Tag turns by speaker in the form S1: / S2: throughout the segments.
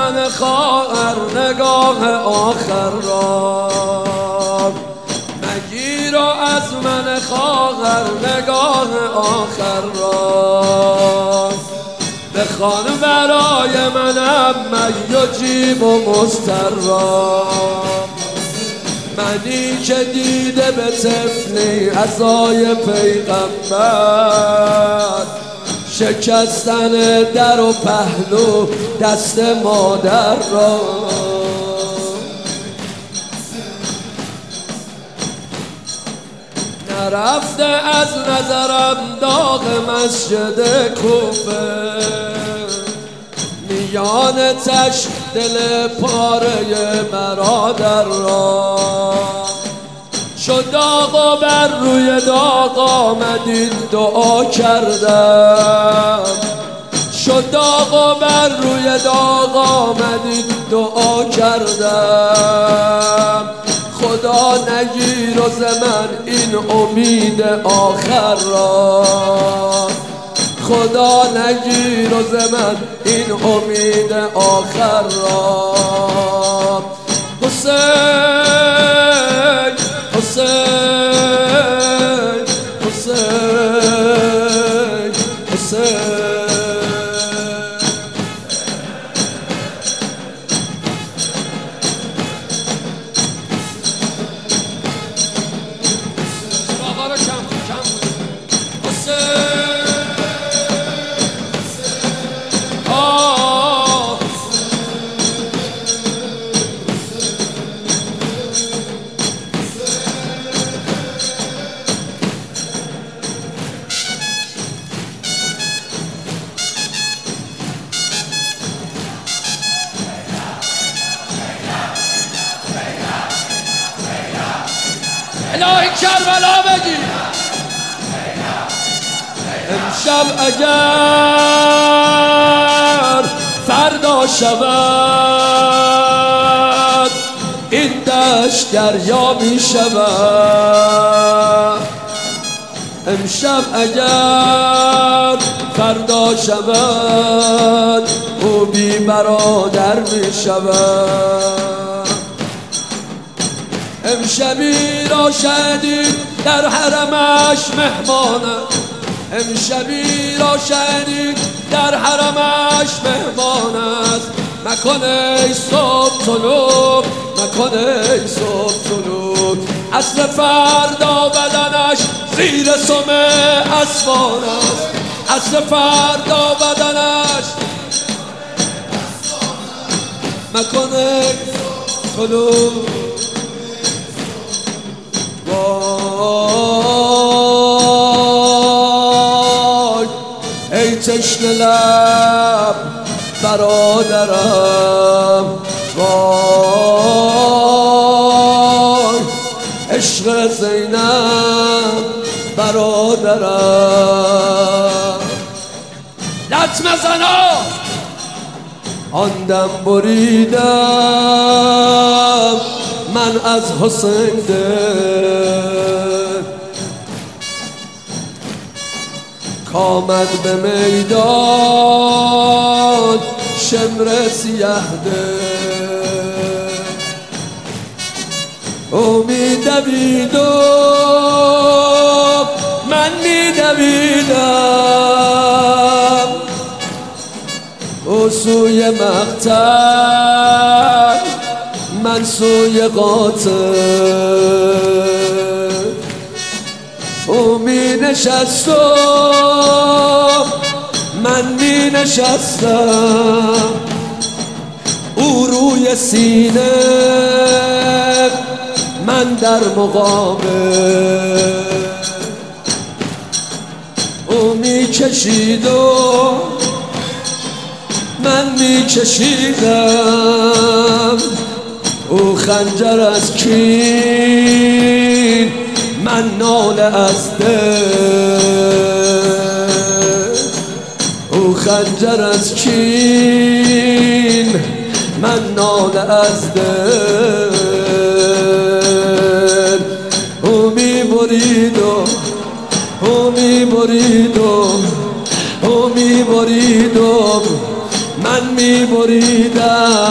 S1: من خواهر نگاه آخر را، مگیر از من خواهر نگاه آخر را. بخوان برای منم می و جیب و مستر را، منی که دیده به طفلی عصای پیغمبر، شکستن در و پهلو دست مادر را. نرفته از نظرم داغ مسجد کوفه، میان تش دل پاره برادر را. شد داغ و بر روی داغ آمدین دعا کردم، شد داغ و بر روی داغ آمدین دعا کردم. خدا نگیر و ز من این امید آخر را، خدا نگیر و ز من این امید آخر را. حسین حسین حسین حسین.
S2: الهی کربلا بگی
S1: امشب اگر فردا شود این دشت دریا می شود. امشب اگر فردا شود او بی برادر می شود. امشبی را شهدید در حرمش مهمانه، امشبی را شهدید در حرمش مهمان است. مکن ای صبح طلوع، مکن ای صبح طلوع. عصر فردا بدنش زیر سم اسوان است، عصر فردا بدنش مکن ای طلوع. وای ای تشنه لب برادرم، وای عشق زینب برادرم.
S2: لطمه زنا
S1: آن دم بریدم من از حسین دل، کامد به میدان شمر سیه دل. او می دوید و من می دویدم، او سوی مقتل من سوی قاتل. او می نشست و من می نشستم، او روی سینه من در مقابل. او می کشید و من می کشیدم، او خنجر از کین من ناله از دل. او خنجر از کین من ناله از دل. او می برید و او می برید و او می برید و من می بریدم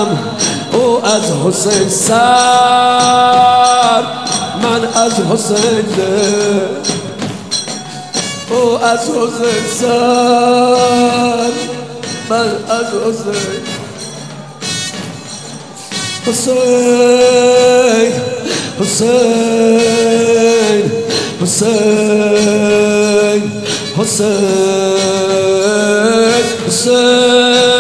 S1: حسین سر من از حسین دل او از حسین سر من از حسین حسین حسین حسین حسین حسین